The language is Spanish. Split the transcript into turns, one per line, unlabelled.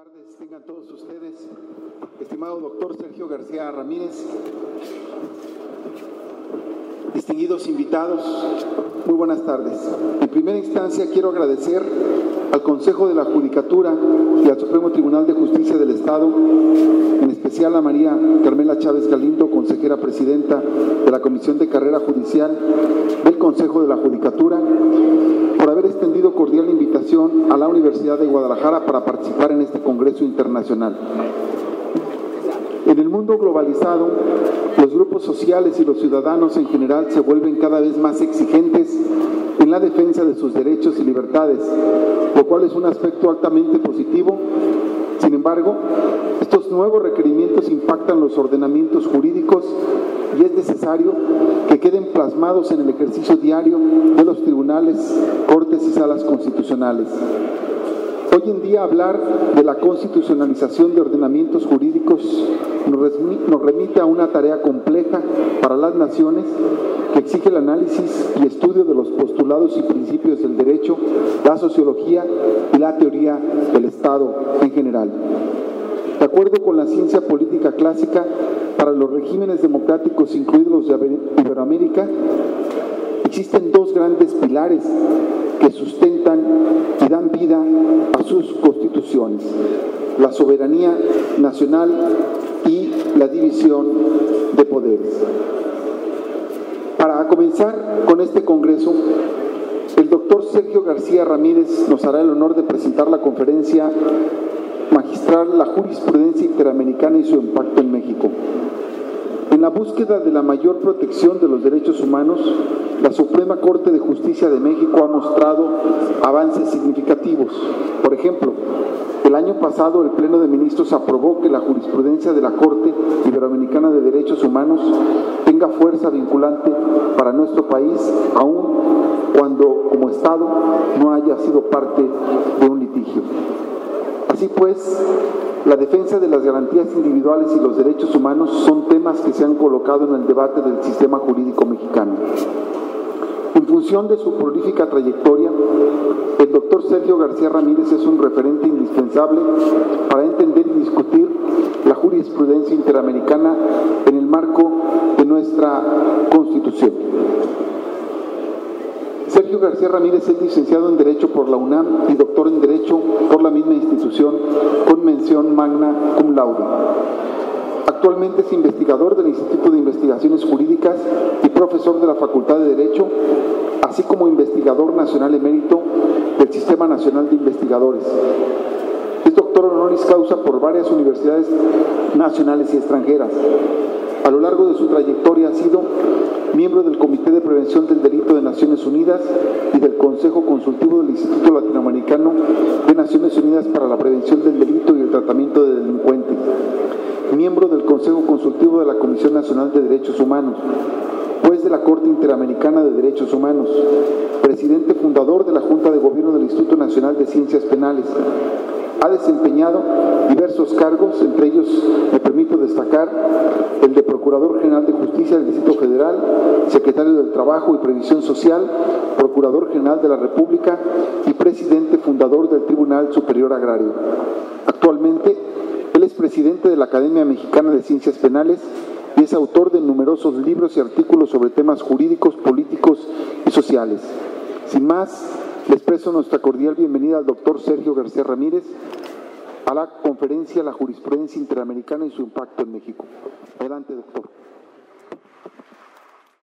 tardes tengan todos ustedes, estimado doctor Sergio García Ramírez, distinguidos invitados, muy buenas tardes. En primera instancia quiero agradecer al Consejo de la Judicatura y al Supremo Tribunal de Justicia del Estado, en especial a María Carmela Chávez Galindo, consejera presidenta de la Comisión de Carrera Judicial del Consejo de la Judicatura, por haber extendido cordial invitación a la Universidad de Guadalajara para participar en este Congreso Internacional. En el mundo globalizado, los grupos sociales y los ciudadanos en general se vuelven cada vez más exigentes en la defensa de sus derechos y libertades, lo cual es un aspecto altamente positivo. Sin embargo, estos nuevos requerimientos impactan los ordenamientos jurídicos y es necesario que queden plasmados en el ejercicio diario de los tribunales, cortes y salas constitucionales. Hoy en día hablar de la constitucionalización de ordenamientos jurídicos nos remite a una tarea compleja para las naciones que exige el análisis y estudio de los postulados y principios del derecho, la sociología y la teoría del Estado en general. De acuerdo con la ciencia política clásica, para los regímenes democráticos, incluidos los de Iberoamérica, existen dos grandes pilares que sustentan y dan vida a sus constituciones: la soberanía nacional y la división de poderes. Para comenzar con este Congreso, el doctor Sergio García Ramírez nos hará el honor de presentar la conferencia magistral La jurisprudencia interamericana y su impacto en México. En la búsqueda de la mayor protección de los derechos humanos, la Suprema Corte de Justicia de México ha mostrado avances significativos. Por ejemplo, el año pasado el Pleno de Ministros aprobó que la jurisprudencia de la Corte Iberoamericana de Derechos Humanos tenga fuerza vinculante para nuestro país, aun cuando como Estado no haya sido parte de un litigio. Así pues, la defensa de las garantías individuales y los derechos humanos son temas que se han colocado en el debate del sistema jurídico mexicano. En función de su prolífica trayectoria, el doctor Sergio García Ramírez es un referente indispensable para entender y discutir la jurisprudencia interamericana en el marco de nuestra Constitución. Sergio García Ramírez es licenciado en Derecho por la UNAM y doctor en Derecho por la misma institución, con mención magna cum laude. Actualmente es investigador del Instituto de Investigaciones Jurídicas y profesor de la Facultad de Derecho, así como investigador nacional emérito del Sistema Nacional de Investigadores. Es doctor honoris causa por varias universidades nacionales y extranjeras. A lo largo de su trayectoria ha sido miembro del Comité de Prevención del Delito de Naciones Unidas y del Consejo Consultivo del Instituto Latinoamericano de Naciones Unidas para la Prevención del Delito y el Tratamiento de Delincuentes. Miembro del Consejo Consultivo de la Comisión Nacional de Derechos Humanos, juez de la Corte Interamericana de Derechos Humanos, presidente fundador de la Junta de Gobierno del Instituto Nacional de Ciencias Penales. Ha desempeñado diversos cargos, entre ellos me permito destacar el de Procurador General de Justicia del Distrito Federal, Secretario del Trabajo y Previsión Social, Procurador General de la República y presidente fundador del Tribunal Superior Agrario. Actualmente, él es presidente de la Academia Mexicana de Ciencias Penales y es autor de numerosos libros y artículos sobre temas jurídicos, políticos y sociales. Sin más, le expreso nuestra cordial bienvenida al doctor Sergio García Ramírez a la conferencia La jurisprudencia interamericana y su impacto en México. Adelante, doctor.